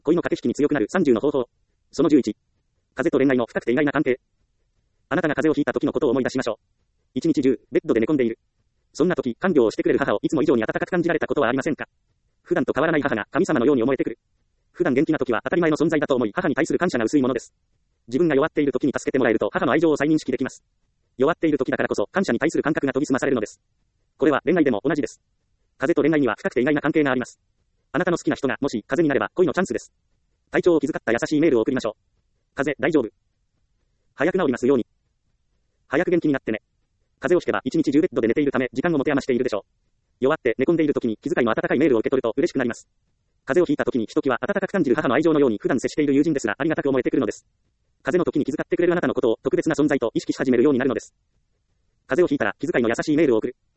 恋の駆け引きに強くなる30の方法。その11。風と恋愛の深くて意外な関係。あなたが風邪をひいた時のことを思い出しましょう。一日中、ベッドで寝込んでいる。そんな時、看病をしてくれる母をいつも以上に温かく感じられたことはありませんか？普段と変わらない母が神様のように思えてくる。普段元気な時は当たり前の存在だと思い、母に対する感謝が薄いものです。自分が弱っている時に助けてもらえると母の愛情を再認識できます。弱っている時だからこそ感謝に対する感覚が研ぎ澄まされるのです。これは恋愛でも同じです。風と恋愛には深くて意外な関係があります。あなたの好きな人がもし風になれば恋のチャンスです。体調を気遣った優しいメールを送りましょう。風、大丈夫。早く治りますように。早く元気になってね。風邪をひけば一日中ベッドで寝ているため時間を持て余しているでしょう。弱って寝込んでいる時に気遣いの温かいメールを受け取ると嬉しくなります。風邪をひいた時にひときわ温かく感じる母の愛情のように普段接している友人ですらありがたく思えてくるのです。風邪の時に気遣ってくれるあなたのことを特別な存在と意識し始めるようになるのです。風邪をひいたら気遣いの優しいメールを送る。